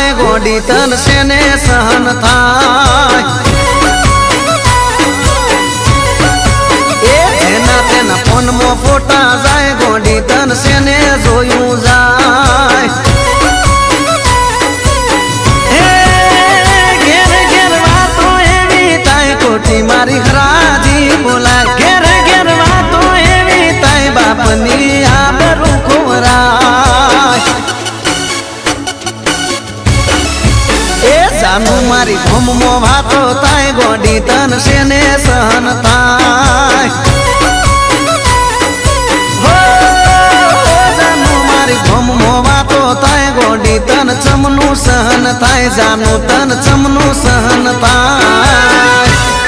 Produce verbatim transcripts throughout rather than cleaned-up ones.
ताय गोडी तन सेने सहन थाय ए तेना तेना फोन मो फोटा जाय गोडी तन सेने जोयूं जाय ए घेर घेर वातो एवी ताय कोठी मारी हराजी बोलाय घेर घेर वातो एवी ताय बापनी आबरू खोराय ए जानू मारी घूम मो भातो ताय गोडी तन सेने सहन थाय हो जानू मारी घूम मो भातो ताय गोडी तन चमनु सहन थाय जानू तन चमनु सहन थाय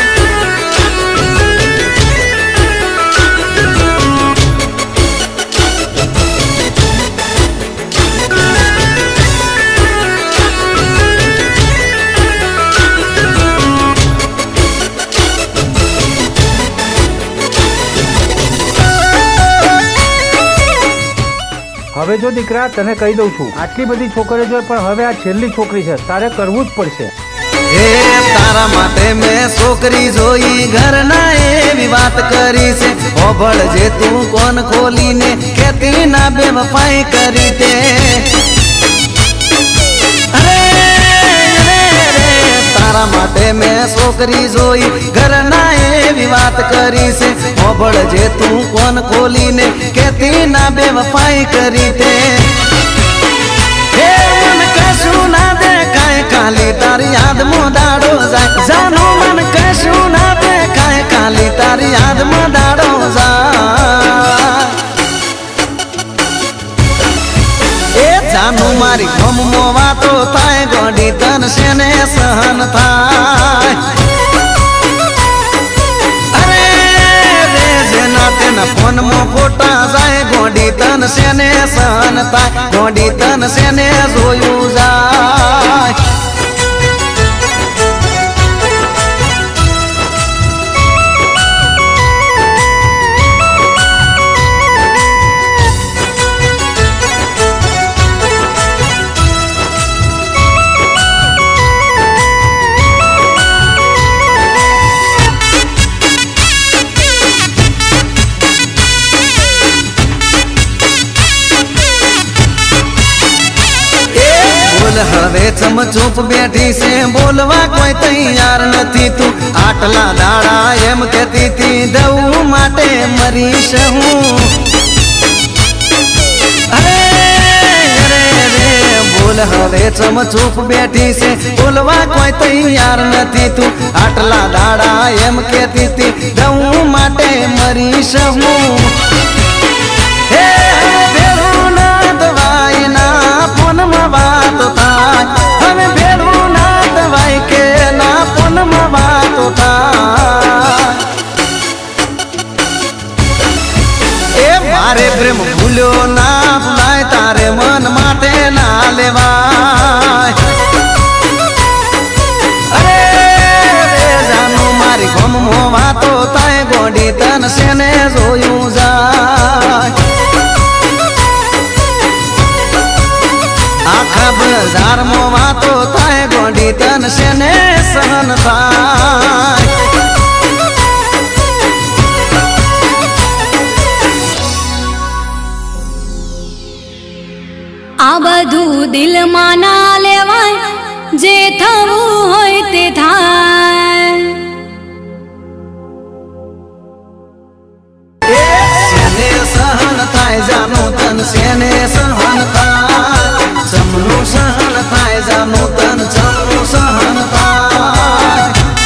હવે જો દીકરા તને કહી દઉં છું આટલી બધી છોકરીઓ છે પણ હવે આ છેલ્લી છોકરી છે તારે કરવું જ પડશે હે તારા માટે મેં છોકરી જોઈ ઘરના એવી વાત કરી છે હોબળ જે તું કોણ ખોલીને કેતી ના બેવફાઈ કરી તે અરે અરે રે તારા માટે મેં છોકરી જોઈ ઘરના એવી વાત કરી છે હોબળ જે તું કોણ ખોલીને કેતી ના બેવફાઈ કરી તે હે મન કશું ના દેખાય કાલી તારી યાદ મો દાડો જાય જાનો મન કશું ના દેખાય કાલી તારી યાદ મો દાડો જાય એ જાનો મારી ગમ મો વાતો થાય ગોડી તન સેને સહન થાય फोन मो फोटा जाए गोडी तन सेने सहन थाय गोडी तन सेने जोयूं जाय हवे चम चुप बैठी से बोलवा कोई तैयार नथी तू आटला दाड़ा एम कहती थी दऊ माटे मरीश हूँ अरे अरे रे बोल हवे चम चुप बैठी से बोलवा कोई तैयार नथी तू आटला दाड़ा एम कहती थी दऊ माटे मरीश हूँ हे भेड़ू ना दवाई ना फोन में बात थाय हमें भेड़ू ना दवाई के ना फोन में बात थाय ए मारे प्रेम भूलो ना भुलाय तारे मन माथे ना लेवाय अरे रे जानू मारी गम मो वातो ताय गोडी तन सेने जोयूं जाय आखा बाजार मो वातो थाय गोडी तन सेने सहन थाय आ बधु दिल में ना लेवाय जे थवू होय ते थाय सेने सहन थाय जानू तन सेने सहन थाय चमनु सहन थाय जानू तन चमनु सहन थाय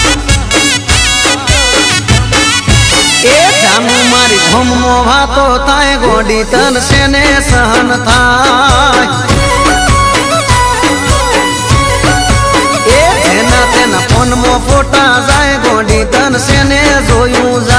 ए जानू मारी घूम मो भातो थाय गोडी तन सेने सहन थाय ए तेना तेना फोन मो फोटा जाय गोडी तन सेने जोयूं जाय